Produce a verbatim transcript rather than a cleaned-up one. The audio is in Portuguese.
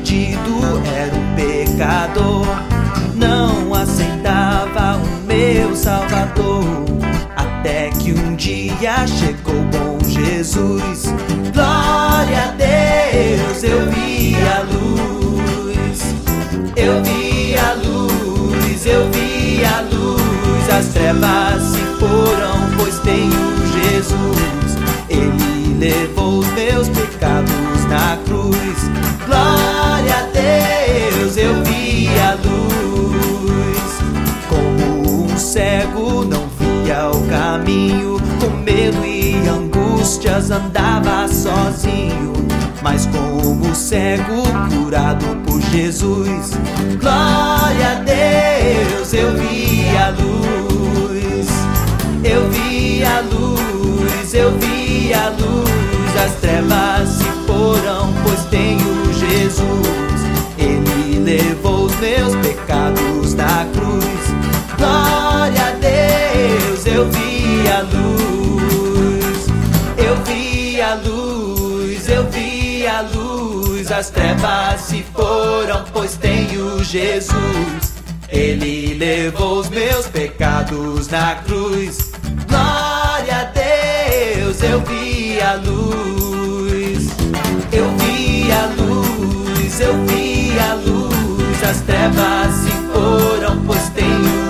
perdido, era um pecador, não aceitava o meu Salvador. Até que um dia chegou o bom Jesus. Glória a Deus, eu vi a luz, eu vi a luz, eu vi a luz. As trevas se foram, pois tenho Jesus. Ele levou os meus pecados na cruz. Glória a Deus, eu vi a luz. Como um cego não via o caminho, com medo e angústias andava sozinho, mas como cego curado por Jesus. Glória a Deus, eu vi a luz, eu vi a luz, eu vi a luz. As trevas se foram, pois tenho Jesus. Ele levou os meus pecados na cruz. Glória a Deus, eu vi a luz, eu vi a luz, eu vi a luz. As trevas se foram, pois tenho Jesus. Ele levou os meus pecados na cruz. Glória a Deus, eu vi a luz, eu vi a luz, eu vi a luz. As trevas se foram, pois tenho